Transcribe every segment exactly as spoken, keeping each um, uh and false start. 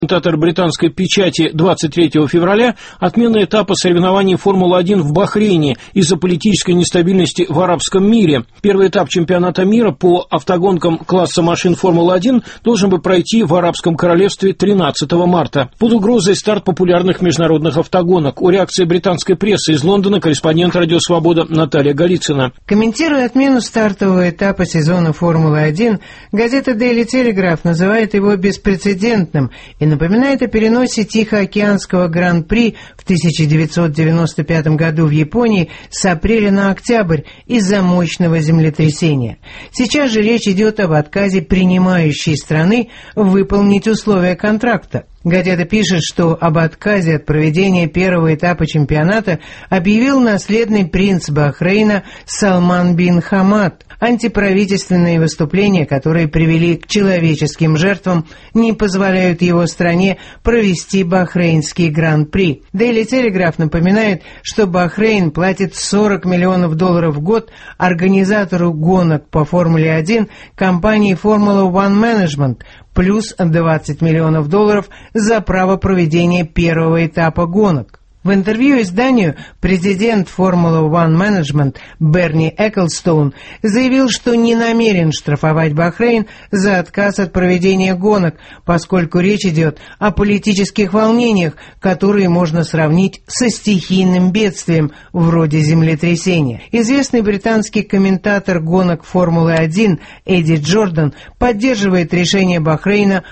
Комментатор британской печати двадцать третьего февраля отмена этапа соревнований Формулы-один в Бахрейне из-за политической нестабильности в арабском мире. Первый этап чемпионата мира по автогонкам класса машин Формулы-один должен бы пройти в Арабском королевстве тринадцатого марта. Под угрозой старт популярных международных автогонок. О реакции британской прессы из Лондона корреспондент «Радио Свобода» Наталья Голицына. Комментируя отмену стартового этапа сезона Формулы-один, газета Daily Telegraph называет его беспрецедентным и напоминает о переносе Тихоокеанского Гран-при в тысяча девятьсот девяносто пятом году в Японии с апреля на октябрь из-за мощного землетрясения. Сейчас же речь идет об отказе принимающей страны выполнить условия контракта. Газета пишет, что об отказе от проведения первого этапа чемпионата объявил наследный принц Бахрейна Салман бин Хамад. Антиправительственные выступления, которые привели к человеческим жертвам, не позволяют его стране провести бахрейнский гран-при. Daily Telegraph напоминает, что Бахрейн платит сорок миллионов долларов в год организатору гонок по Формуле один компании Formula One Management, плюс двадцать миллионов долларов за право проведения первого этапа гонок. В интервью изданию президент Formula One Management Берни Эклстоун заявил, что не намерен штрафовать Бахрейн за отказ от проведения гонок, поскольку речь идет о политических волнениях, которые можно сравнить со стихийным бедствием вроде землетрясения. Известный британский комментатор гонок Формулы один Эдди Джордан поддерживает решение Бахрейна.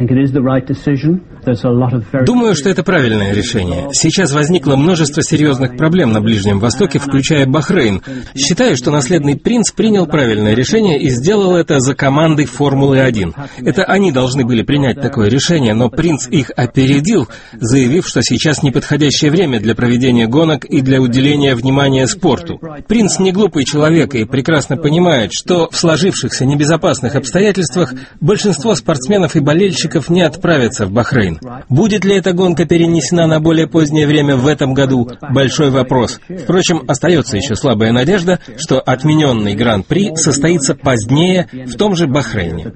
Думаю, что это правильное решение. Сейчас возникло множество серьезных проблем на Ближнем Востоке, включая Бахрейн. Считаю, что наследный принц принял правильное решение и сделал это за командой Формулы один. Это они должны были принять такое решение, но принц их опередил, заявив, что сейчас неподходящее время для проведения гонок и для уделения внимания спорту. Принц не глупый человек и прекрасно понимает, что в сложившихся небезопасных обстоятельствах большинство спортсменов и болельщиков не отправятся в Бахрейн. Будет ли эта гонка перенесена на более позднее время в этом году? Большой вопрос. Впрочем, остается еще слабая надежда, что отмененный Гран-при состоится позднее в том же Бахрейне.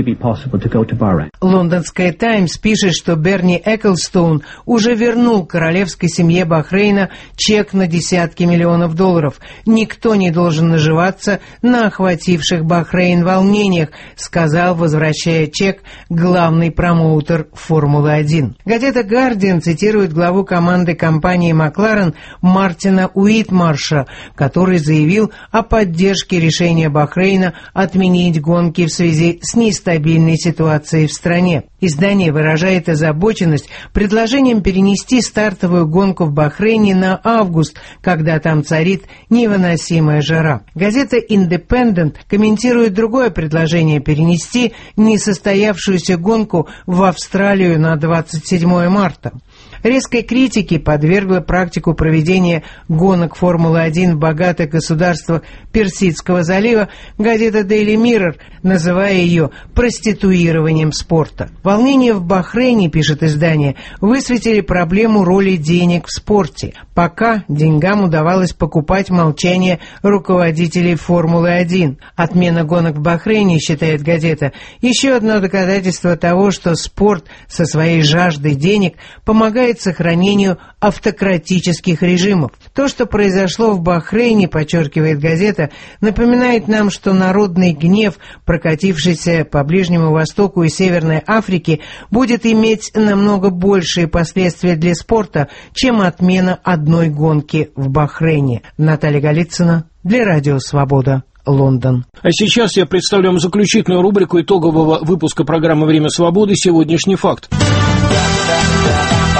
Лондонская «Таймс» пишет, что Берни Эклстоун уже вернул королевской семье Бахрейна чек на десятки миллионов долларов. Никто не должен наживаться на охвативших Бахрейн волнениях, сказал, возвращая чек, главный главный промоутер Формулы один. Газета «Гардиан» цитирует главу команды компании «Макларен» Мартина Уитмарша, который заявил о поддержке решения Бахрейна отменить гонки в связи с нестабильной ситуацией в стране. Издание выражает озабоченность предложением перенести стартовую гонку в Бахрейне на август, когда там царит невыносимая жара. Газета «Индепендент» комментирует другое предложение перенести несостоявшуюся гонку в Австралию на двадцать седьмое марта. Резкой критике подвергла практику проведения гонок Формулы один в богатых государствах Персидского залива газета Daily Mirror, называя ее проституированием спорта. Волнения в Бахрейне, пишет издание, высветили проблему роли денег в спорте. Пока деньгам удавалось покупать молчание руководителей Формулы один. Отмена гонок в Бахрейне, считает газета, еще одно доказательство того, что спорт со своей жаждой денег помогает сохранению автократических режимов. То, что произошло в Бахрейне, подчеркивает газета, напоминает нам, что народный гнев, прокатившийся по Ближнему Востоку и Северной Африке, будет иметь намного большие последствия для спорта, чем отмена одной гонки в Бахрейне. Наталья Голицына для Радио Свобода. Лондон. А сейчас я представляю вам заключительную рубрику итогового выпуска программы «Время свободы. Сегодняшний факт».